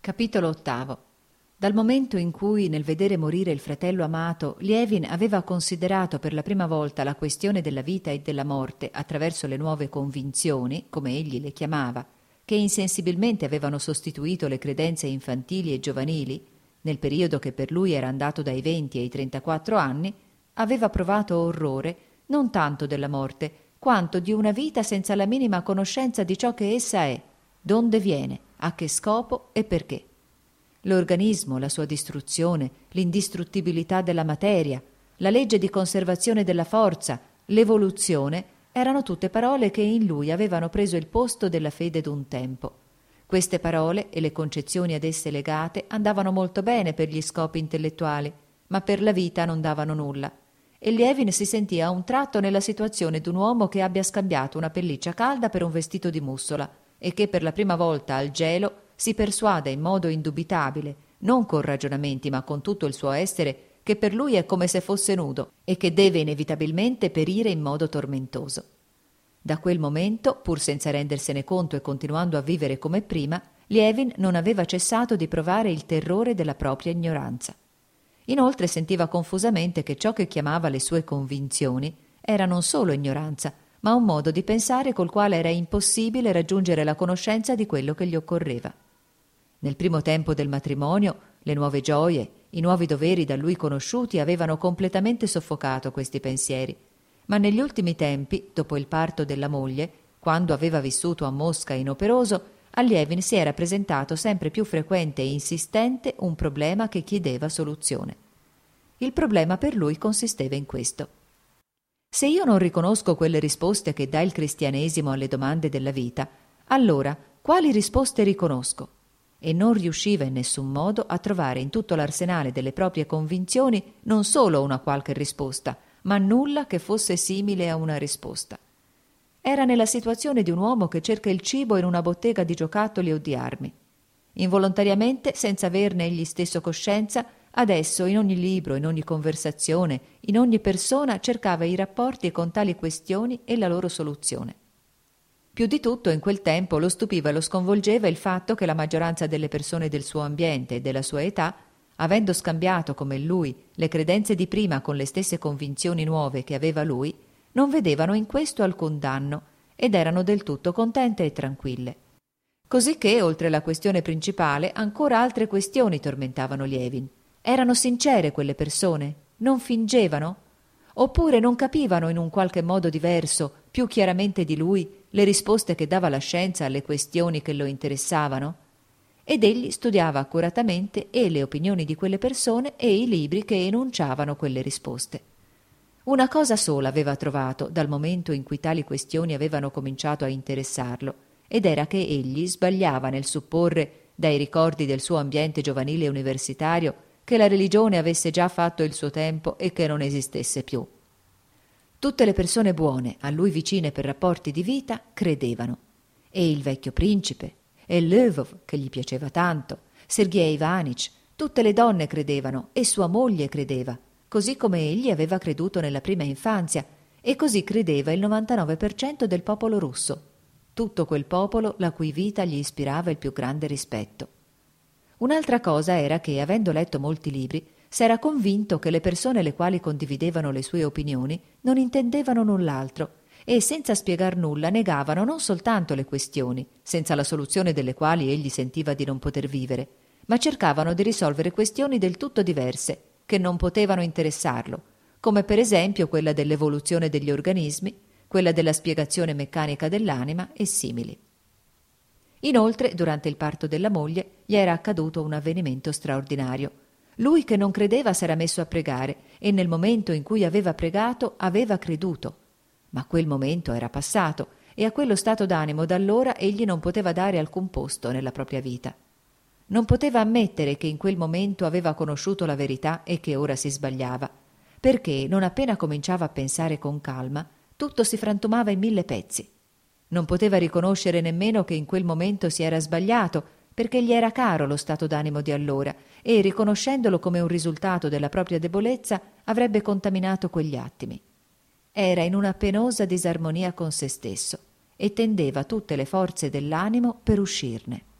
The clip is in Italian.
Capitolo 8. Dal momento in cui, nel vedere morire il fratello amato, Lievin aveva considerato per la prima volta la questione della vita e della morte attraverso le nuove convinzioni, come egli le chiamava, che insensibilmente avevano sostituito le credenze infantili e giovanili, nel periodo che per lui era andato dai 20 ai 34 anni, aveva provato orrore non tanto della morte, quanto di una vita senza la minima conoscenza di ciò che essa è, donde viene, a che scopo e perché. L'organismo, la sua distruzione, l'indistruttibilità della materia, la legge di conservazione della forza, l'evoluzione, erano tutte parole che in lui avevano preso il posto della fede d'un tempo. Queste parole e le concezioni ad esse legate andavano molto bene per gli scopi intellettuali, ma per la vita non davano nulla. E Lievin si sentì a un tratto nella situazione d'un uomo che abbia scambiato una pelliccia calda per un vestito di mussola e che per la prima volta al gelo si persuade in modo indubitabile, non con ragionamenti ma con tutto il suo essere, che per lui è come se fosse nudo e che deve inevitabilmente perire in modo tormentoso. Da quel momento, pur senza rendersene conto e continuando a vivere come prima, Lievin non aveva cessato di provare il terrore della propria ignoranza. Inoltre sentiva confusamente che ciò che chiamava le sue convinzioni era non solo ignoranza, ma un modo di pensare col quale era impossibile raggiungere la conoscenza di quello che gli occorreva. Nel primo tempo del matrimonio, le nuove gioie, i nuovi doveri da lui conosciuti avevano completamente soffocato questi pensieri, ma negli ultimi tempi, dopo il parto della moglie, quando aveva vissuto a Mosca inoperoso, a Lievin si era presentato sempre più frequente e insistente un problema che chiedeva soluzione. Il problema per lui consisteva in questo. Se io non riconosco quelle risposte che dà il cristianesimo alle domande della vita, allora quali risposte riconosco? E non riusciva in nessun modo a trovare in tutto l'arsenale delle proprie convinzioni non solo una qualche risposta, ma nulla che fosse simile a una risposta. Era nella situazione di un uomo che cerca il cibo in una bottega di giocattoli o di armi. Involontariamente, senza averne egli stesso coscienza, adesso in ogni libro, in ogni conversazione, in ogni persona cercava i rapporti con tali questioni e la loro soluzione. Più di tutto in quel tempo lo stupiva e lo sconvolgeva il fatto che la maggioranza delle persone del suo ambiente e della sua età, avendo scambiato come lui le credenze di prima con le stesse convinzioni nuove che aveva lui, non vedevano in questo alcun danno ed erano del tutto contente e tranquille. Cosicché, oltre la questione principale, ancora altre questioni tormentavano Lievin. Erano sincere quelle persone? Non fingevano? Oppure non capivano in un qualche modo diverso, più chiaramente di lui, le risposte che dava la scienza alle questioni che lo interessavano? Ed egli studiava accuratamente e le opinioni di quelle persone e i libri che enunciavano quelle risposte. Una cosa sola aveva trovato dal momento in cui tali questioni avevano cominciato a interessarlo, ed era che egli sbagliava nel supporre, dai ricordi del suo ambiente giovanile e universitario, che la religione avesse già fatto il suo tempo e che non esistesse più. Tutte le persone buone, a lui vicine per rapporti di vita, credevano. E il vecchio principe, e Lvov, che gli piaceva tanto, Sergej Ivanich, tutte le donne credevano e sua moglie credeva, così come egli aveva creduto nella prima infanzia, e così credeva il 99% del popolo russo, tutto quel popolo la cui vita gli ispirava il più grande rispetto. Un'altra cosa era che, avendo letto molti libri, s'era convinto che le persone le quali condividevano le sue opinioni non intendevano null'altro e, senza spiegar nulla, negavano non soltanto le questioni, senza la soluzione delle quali egli sentiva di non poter vivere, ma cercavano di risolvere questioni del tutto diverse, che non potevano interessarlo, come per esempio quella dell'evoluzione degli organismi, quella della spiegazione meccanica dell'anima e simili. Inoltre, durante il parto della moglie, gli era accaduto un avvenimento straordinario. Lui che non credeva s'era messo a pregare e nel momento in cui aveva pregato aveva creduto. Ma quel momento era passato e a quello stato d'animo da allora egli non poteva dare alcun posto nella propria vita. Non poteva ammettere che in quel momento aveva conosciuto la verità e che ora si sbagliava, perché non appena cominciava a pensare con calma, tutto si frantumava in 1000 pezzi. Non poteva riconoscere nemmeno che in quel momento si era sbagliato, perché gli era caro lo stato d'animo di allora e, riconoscendolo come un risultato della propria debolezza, avrebbe contaminato quegli attimi. Era in una penosa disarmonia con se stesso e tendeva tutte le forze dell'animo per uscirne.